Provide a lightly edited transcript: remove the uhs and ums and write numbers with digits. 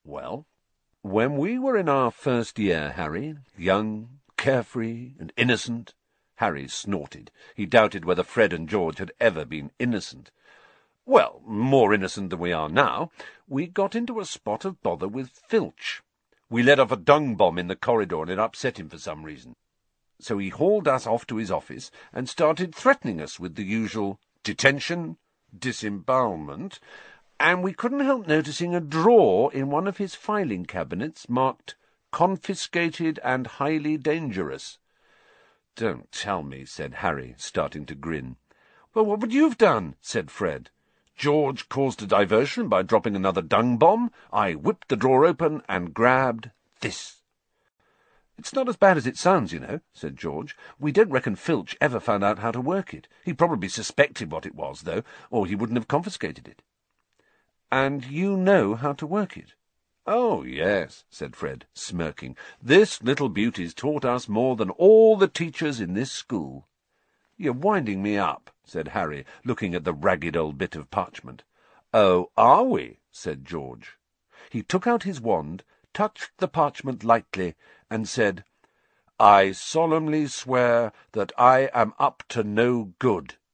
Well, when we were in our first year, Harry, young, carefree, and innocent— Harry snorted. He doubted whether Fred and George had ever been innocent. Well, more innocent than we are now. We got into a spot of bother with Filch. We let off a dung bomb in the corridor, and it upset him for some reason. So he hauled us off to his office and started threatening us with the usual detention, disembowelment, and we couldn't help noticing a drawer in one of his filing cabinets marked "Confiscated and highly dangerous." "Don't tell me," said Harry, starting to grin. "Well, what would you have done?" said Fred. "George caused a diversion by dropping another dung-bomb. I whipped the drawer open and grabbed this." "It's not as bad as it sounds, you know," said George. "We don't reckon Filch ever found out how to work it. He probably suspected what it was, though, or he wouldn't have confiscated it." "And you know how to work it?" "Oh, yes," said Fred, smirking. "This little beauty's taught us more than all the teachers in this school." "You're winding me up," said Harry, looking at the ragged old bit of parchment. "Oh, are we?" said George. He took out his wand, touched the parchment lightly, and said, "I solemnly swear that I am up to no good."